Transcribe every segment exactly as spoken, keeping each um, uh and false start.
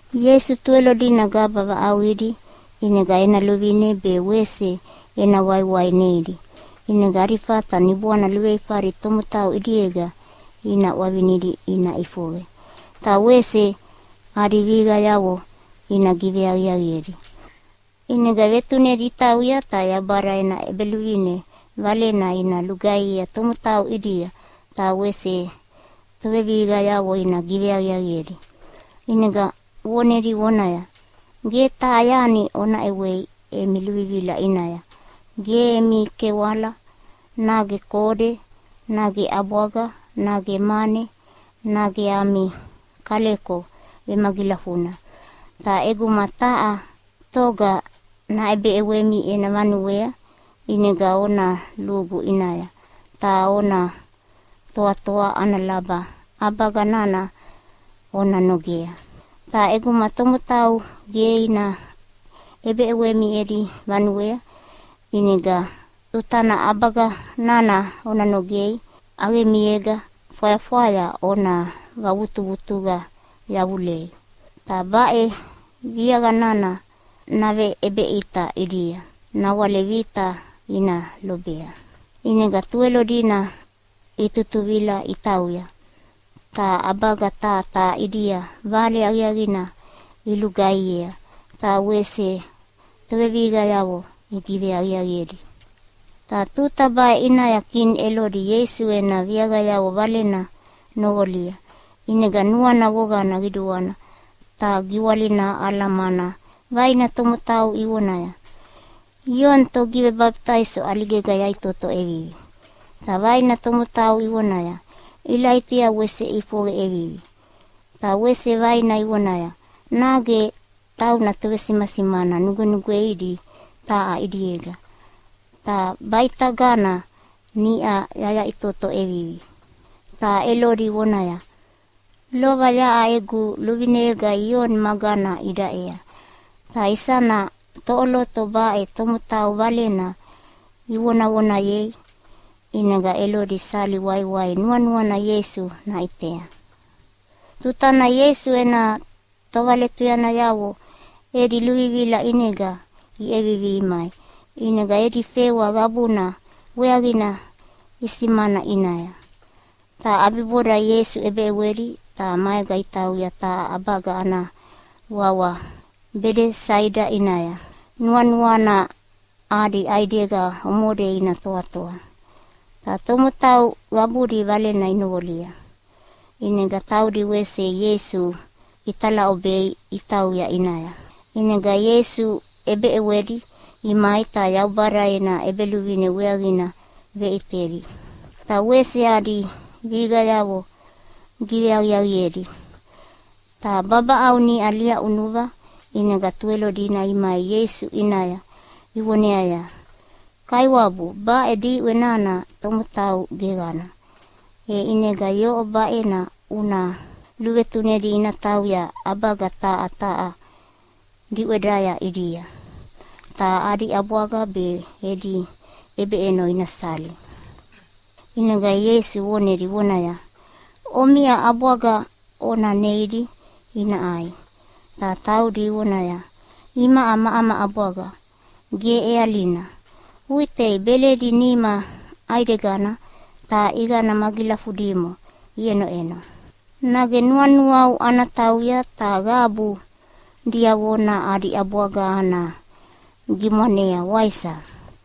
Yesu tuelo dina gaba va awidi, inega ena luvine be wese ena waiwai neidi. Inega arifata ni buana luwei pari tomutau idiega ina wavinidi ina ifoge. Ta wese ariviga yawo ina give agiagiri. Inega vetune ditau ya ta ya bara ena ebeluvine valena ina lugai ya tomutau idia ta wese toveviga yawo ina give agiagiri. Inega woneri wonaya ge ta yani ona ewe e miluvivila inaya. Ge emi kewala, nage kode, nage abwaga, nage mane, nage ami kaleko ve magilafuna. Ta egu mataa toga na ebe ewemi ena manuwea, inega ona lugu inaya. Ta ona toa toa ana laba, abaga nana ona nogea. Ta egu matomutau ge ina ebe ewemi edi manuwea, inega utana abaga nana ona nogei, age miega faya faya ona wabutu butuga yawulei. Ta bae viaga nana nave ebe ita idia, nawale vita ina lobea. Inega tuelo dina itutuvila itauya. Ta abaga ta ta idia vale agiagina ilugaiea. Ta wese toveviga yawo igive agiagiri. Ta tuta bae ina yakin elodi Yesu ena viaga yawo valena nogolia. Inega nuana wogana giduana. Ta giwalina alamana vaina tomutau iwonaya. Ion to give baptizo aligega yaitoto evivi. Ta vaina tomutau iwonaya. Ilaitia wese ifoge evivi. Ta wese vaina iwonaya. Nage tau na tovesi masimana nugu nugu eidi taa idiega. Ta baita gana nia yaya itoto evivi. Ta elodi wonaya. Lova yaa egu luvinega ion magana idaea. Ta isana tooloto bae tomutau valena iwona wona yei. Inega elodi sali wai wai nua nua na Yesu na itea. Tutana Yesu ena tovaletuyana yawo edi luvivila inega i evivi imai. Inega edi fewa gabuna weagina isimana inaya. Ta abiboda Yesu ebe eweri ta maega itauya ta abaga ana wawa bede saida inaya. Nua nua na adi aidega omode ina toa toa. Ta tomutau gabudi valena inogolia. Inega taudi wese Yesu itala obei itauya inaya. Inega Yesu ebe eweri imai ta yaubara ena ebe luvine weagina ve iperi. Ta wese adi viga yawo give agiagiri. Ta baba au ni alia unuva inega tuelo dina imai Yesu inaya iwoneaya. Kaiwabu ba edi wenana tomutau gegana. E inega yo oba ena una luwetunedi ina tauya abaga taa taa diwedaya idia. Ta adi abwaga be edi ebe eno ina sali. Inega Yesu wonedi wonaya. Omia abwaga ona neidi ina ai. Ta taudi wonaya. Ima ama ama abwaga. Ge ealina. Uitei beledi nima aidegana. Ta igana magilafudimo. Ieno eno. Nage nua nuau anatauya ta gabu. Dia wona adi abwaga ana. Gimonea waisa.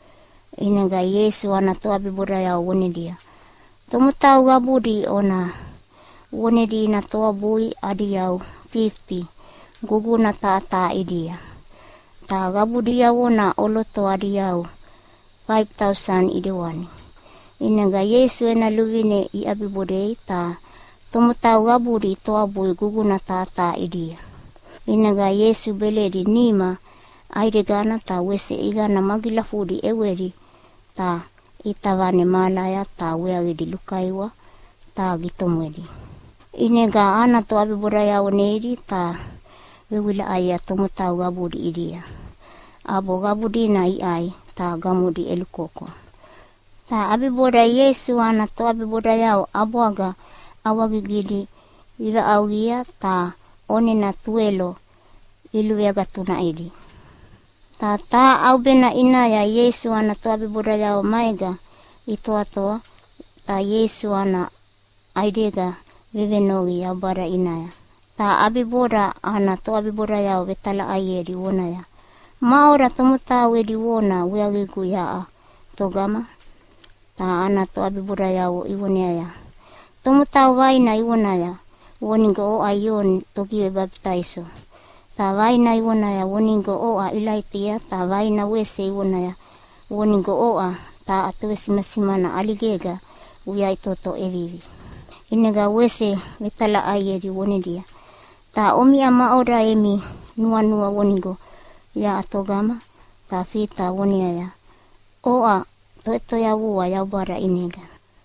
Inega Yesu ana toa bibodaya wonedia. Tomutau gabudi ona. Wonedi ina toa bui adi yau fifty. Guguna ta ta idia. Ta gabudia wona oloto adi yau five thousand idewani. Inega Yesu ena luvine i abibodei ta tomutau gabudi toa bui guguna ta ta idia. Inega Yesu beledi nima aidegana ta wese igana magilafudi eweri ta itavane malaya ta weagidi lukaiwa ta gitomwedi. Inega ana to abibodaya woneidi ta wewila aya tomutau gabudi idia. Abo gabudi na iai ta gamudi elukoko. Ta abiboda Yesu ana to abibodaya abwaga awagigidi ira augia ta one na tuelo iluega tuna edi. Ta ta au bena inaya Yesu ana to abiboda yao maiga itoa toa ta Yesu ana aidega vevenogi yao bara inaya. Ta abiboda ana to abiboda yao vetala aiedi wonaya. Maora tomutau edi wona weagigu yaa togama. Ta ana to abiboda yao iwonea. Tomutau vaina iwonaya. Woningo o aion togiwe baptaiso. Ta vaina iwonaya woningo oa ilaitia ta vaina wese iwonaya woningo oa ta atuwe simasimana aligega uya itoto evivi. Inega wese vetala aiedi wonidia. Ta omi ama ora emi nua nua woningo ya atogama ta fita woniaya. Oa to ya wua ya bara inega.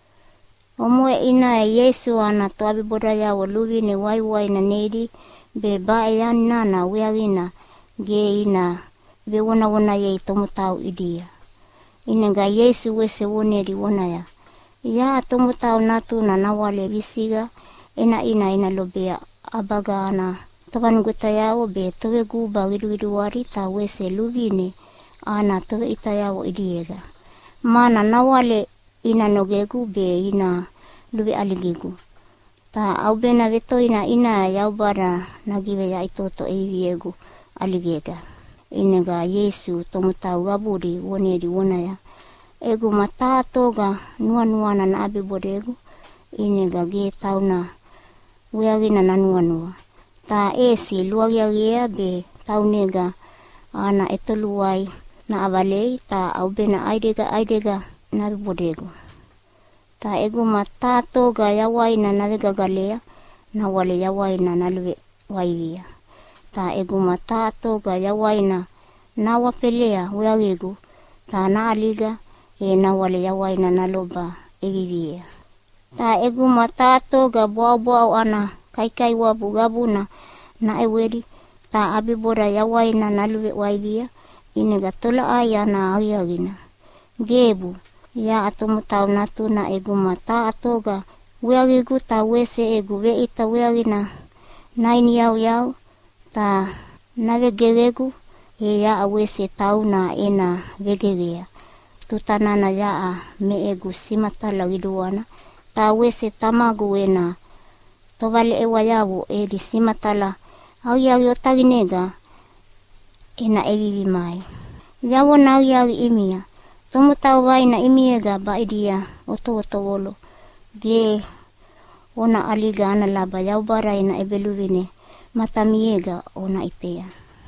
Omoe ina Yesu ana to abiboda yawo luvine wai wai na nedi be ba yan nana weagina ge ina be wona wona ye tomutau idia. Inega Yesu wese wonedi wonaya. Ya tomutau natuna nawale visiga ena ina ina lobea abaga ana tovan guta yawo be towe guba widu widu wari ta wese luvine ana towe ita yawo idiega. Mana nawale ina nogegu be ina luwe aligegu. Ta au bena veto ina ina yau bara nagiwe ya itoto eviegu aligega. Inega Yesu tomutau gabudi wonedi wonaya. Egu mata toga nua nuana na abibodegu. Inega ge tauna weagina na nua nua. Ta esi luagiagia be taunega ana etoluai na avalei ta au bena aidega aidega na abibodegu. Ta egu mata toga yawaina navega galea na wale yawaina naluwe waivia. Ta egu mata toga yawaina na wapelea weagegu ta na aliga e na wale yawaina naloba evivia. Ta egu mata toga boa boa ana kaikai wabu gabuna na ewedi ta abiboda yawaina naluwe waivia. Inega tola aya na agiagina. Gebu. Ya atomutau natuna egu mata atoga weagigu ta wese egu we ita weagina naini yau yau ta navegegegu e ya wese tauna ena vegegea. Tutanana ya me egu simatala widuana ta wese tamagu ena tovale ewa yawo edi simatala au yagi otaginega ena evivi mai. Yawo na au yagi imia. Tomutau vaina imiega baidia oto oto wolo. Ge ona aliga ana laba yau bara ina ebeluvine matamiega ona itea.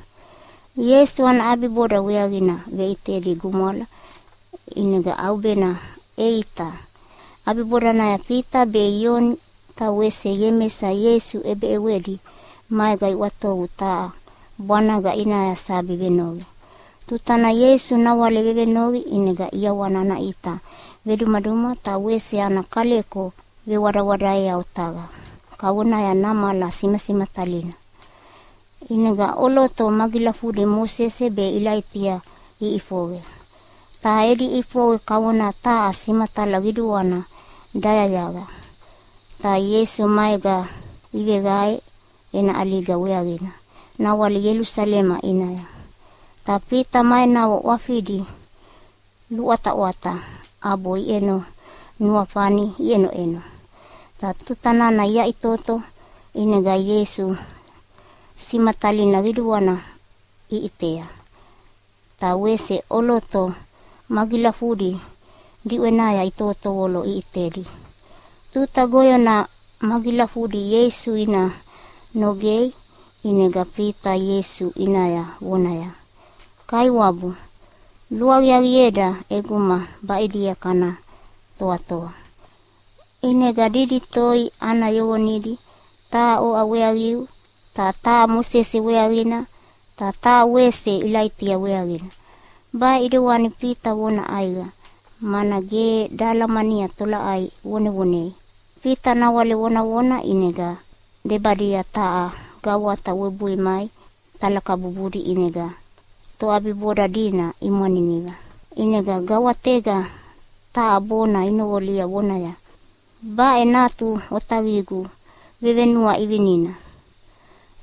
Yesu ana abiboda weagina ve itedi gumola. Inega au bena eita. Abiboda na ya pita be yon ta wese yemesa Yesu ebe ewedi maiga iwatogu ta bwanaga ina ya sabi benogi. Tutana Yesu na wale vevenogi inega iya wana na ita. Vedumaduma ta wese ana kaleko ve wada wada ya otaga. Kawana ya namala sima sima talina. Inega oloto magila fude Mosese be ilaitia i ifoge. Ta edi ifoge kawana ta sima tala viduana daya yaga. Ta Yesu maiga ivegai ena aliga weagina. Na wale Yerusalema inaya. Tapi tamai na wafidi luata wata abo eno nuafani eno eno. Ta tutanana ya itoto inega Yesu simatalina viduana iitea. Ta wese oloto magila fudi diwenaya itoto wolo iitedi. Tuta goyo na magila fudi Yesu ina nogei inega pita Yesu inaya wonaya. Kai wabu, luagiagieda eguma baidia kana toa toa. Inega didi toi ana yonidi, ta o aweagiu, ta ta Mosese weagina, ta ta wese ilaitia weagina. Ba idewani pita wona aiga, mana ge dalamania tola ai wone wone. Pita na wale wona wona inega, debadia taa gawata webui mai, talaka bubudi inega. To abiboda dina imaniniga. Inega gawatega ta abona inogolia wonaya. Ba enatu otagigu vevenua ivinina.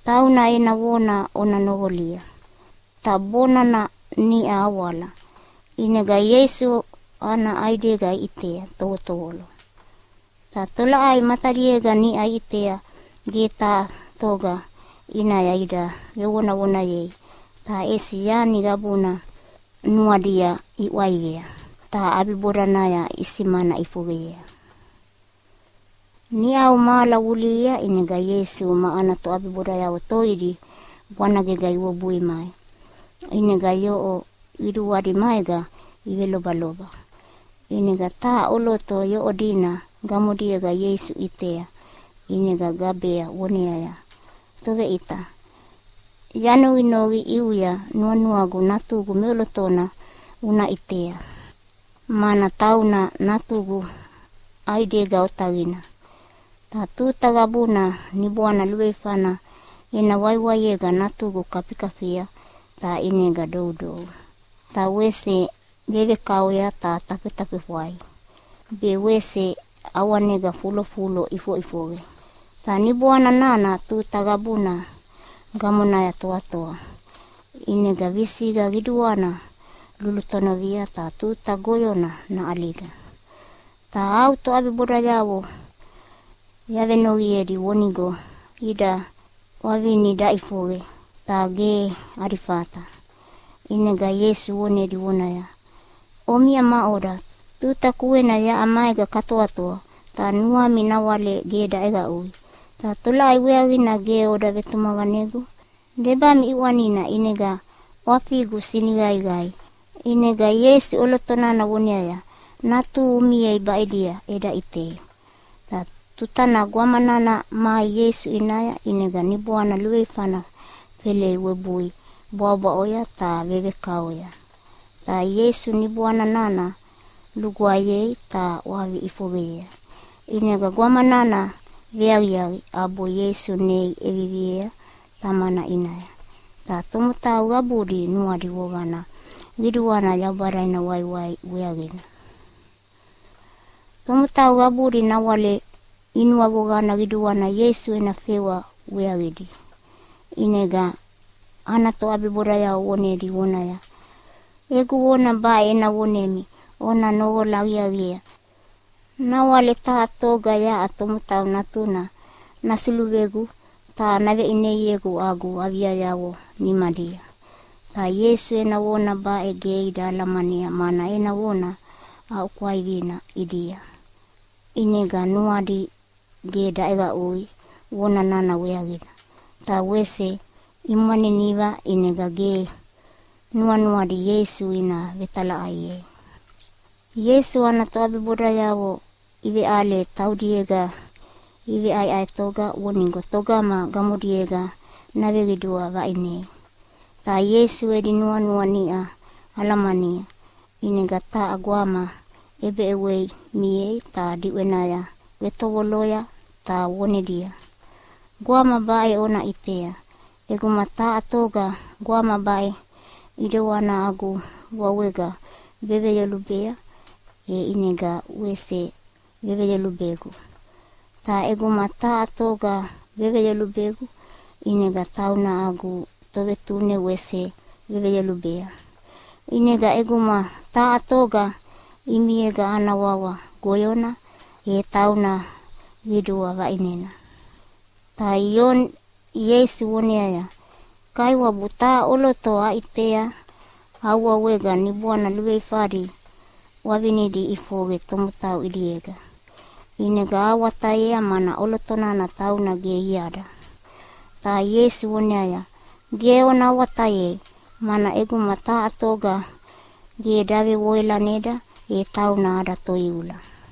tauna ena wona ona nogolia. Ta bona na ni awala. Inega Yesu ana aidega itea togotogolo. Ta tola ai matariega ni ai itea geta toga ina yaida yewona wona ye. Ta esi yani gabuna nuadia iwaivea. Ta abiboranaya isimana ifugea. Ni au mala wulia inega Yesu maana to abiboraya otoidi wana gega iwobui mai. Inega yo idu wadi maiga iwe loba loba. Inega ta oloto yo odina gamudiega Yesu itea. Inega gabea woneaya. Toge ita. Yano inogi iuya nua nuagu natugu meolotona una itea. Mana tauna natugu aidega otagina. Ta tuta gabuna ni buana luefana ina waiwaiega natugu kapikapia ta inega doudou. Ta wese bebe kauya ta tape tape huai. Be wese awanega fulo fulo ifo ifoge. Ta ni buana nana tuta gabuna gamona ya toa toa. Inega visiga giduana lulutono via ta tuta goyona na aliga. Ta auto abibora yawo yave nogiedi wonigo ida wavini daifoge ta ge arifata. Inega Yesu wonedi wonaya. Omia maoda tuta kuena ya amaiga katoa toa ta nuami nawale ge daega ui. Ta tola iweagina ge oda vetumaganegu. Debami iwanina inega wafigu sinigai gai. Inega Yesu olotonana woniaya. Natu umie ibaidia eda ite. Ta tutana guamanana ma Yesu inaya inega nibuana luefana pele webui. Boba oya ta veve kauya. Ta Yesu nibuana nana luguaye ta wavi ifogea. Inega guamanana veagiagi abo Yesu nei evivia tamana inaya. Ta tomuta ugabudi nuadi wogana. Viduana yabaraina wai wai weagina. Tomuta ugabudi nawale inua wogana viduana Yesu ena fewa weagidi. Inega anato abiboraya wonedi wonaya. Egu wona ba ena wonemi ona nogo lagiagia. Nawale ta toga ya atomuta natuna nasiluvegu ta nave ineyegu agu avia yawo nimadia. Ta Yesu ena wona ba ege ida alamania mana ena wona au kwaivina idia. Inega nuadi ge daega ui wona nana weagina. Ta wese imani niva inega ge nua nua di Yesu ina vetala aye. Yesu anato abibora yawo iwe ale taudiega iwe ai ai toga woningo toga ma gamudiega nawe widua wa ine. Ta Yesu edi nua nua nia alamania inega ta aguama ebe ewe mie ta diwenaya wetowoloya ta wonedia. Guama bae ona itea. Egu mata atoga guama bae idewana agu wawega bebe yelubea e inega wese bebe yelubegu. Ta egu mata atoga bebe yelubegu inega tauna agu tobe tune wese bebe yelubea. Inega egu ma ta atoga imiega anawawa goyona e tauna vidua wa inena. Ta ion Yesu woneaya. Kaiwa buta oloto a itea hawa wega nibuana luefari wavinidi ifoge tomutau idiega. Inega awataea mana olotonana tauna ge iada. Ta Yesu woneaya. Ge ona awatae mana egu mata atoga ge dave woila neda e tauna ada toiula.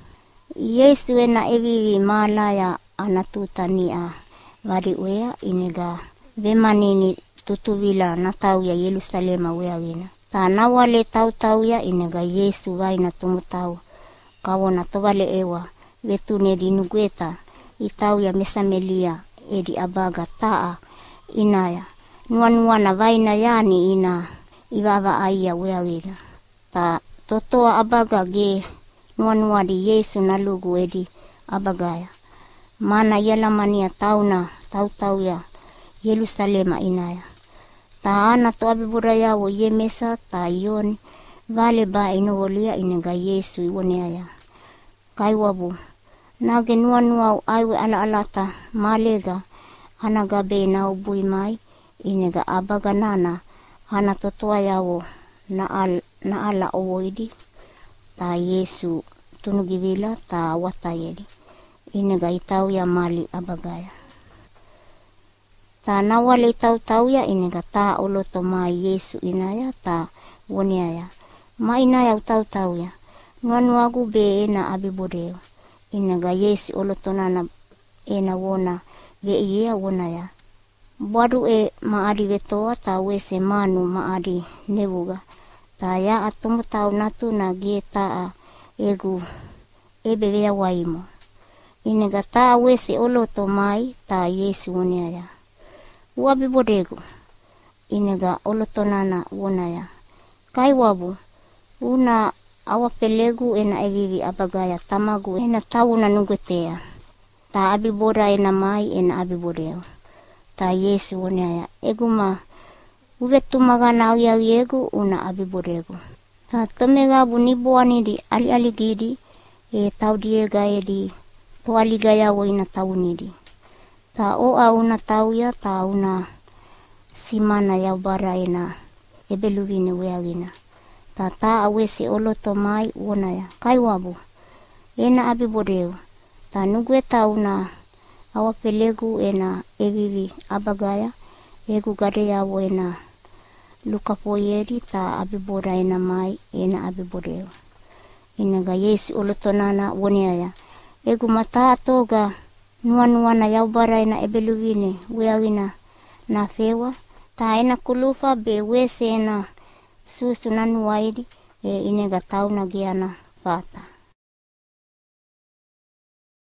Yesu ena evivi malaya anatuta nia wadi wea inega vemanini tutuvila natau ya Yerusalema weagina. Ta nawale tau tau ya inega Yesu vaina tumutau kawona tovale ewa vetune di nugueta itau ya mesamelia edi abaga taa inaya. Nuanuana vaina yani ina iwava aia weagina. Ta totoa abaga ge nuanua di Yesu nalugu edi abagaya. Mana yalamania tauna tau tau ya Yerusalema inaya. Ta ana to abibura yawo ye mesa ta ioni vale ba inogolia inega Yesu iwoneaya. Kaiwabu nage nua nua aiwe ala alata malega ana gabe na ubui mai inega abaga nana ana totoa yawo na al na ala owoidi ta Yesu tunugivila ta watayedi inega itau ya mali abagaya. Ta nawale tau tau ya inega ta oloto mai Yesu inaya ta woneaya. Ma inaya utau tau ya. Nuanuagu be ena abibodeo. Inega Yesu oloto nana ena wona ve iya wonaya. Badu e maadi vetoa ta wese manu maadi nevuga. Ta ya atomo tau natu na gie taa egu ebe vea waimo. Inega ta wese oloto mai ta Yesu woneaya. Wabi bodego inega olotonana wonaya. Kaiwabu una awapelegu ena evivi abagaya tamagu ena tauna nugutea. Ta abibora ena mai ena abibodeo. Ta Yesu wonaya. Eguma uvetumagana au egu una abibodego. Ta tomegabu niboani di ali ali gidi e taudiega edi toaligaya wo ina taunidi. Ta oa una tauya ta una simana ya bara ena ebeluvine weagina. Ta ta awese oloto mai wonaya. Kaiwabu ena abibodeu. Ta nugue ta una awapelegu ena evivi abagaya. Egu gade yawo ena lukapoyeri ta abibora ena mai ena abibodeu. Inega Yesu oloto nana woneaya. Egu mata atoga nua nua na yaubara ena ebeluvine weagina na fewa. Ta ena kulufa be wese ena susu nanuaidi e inega tauna giana fata.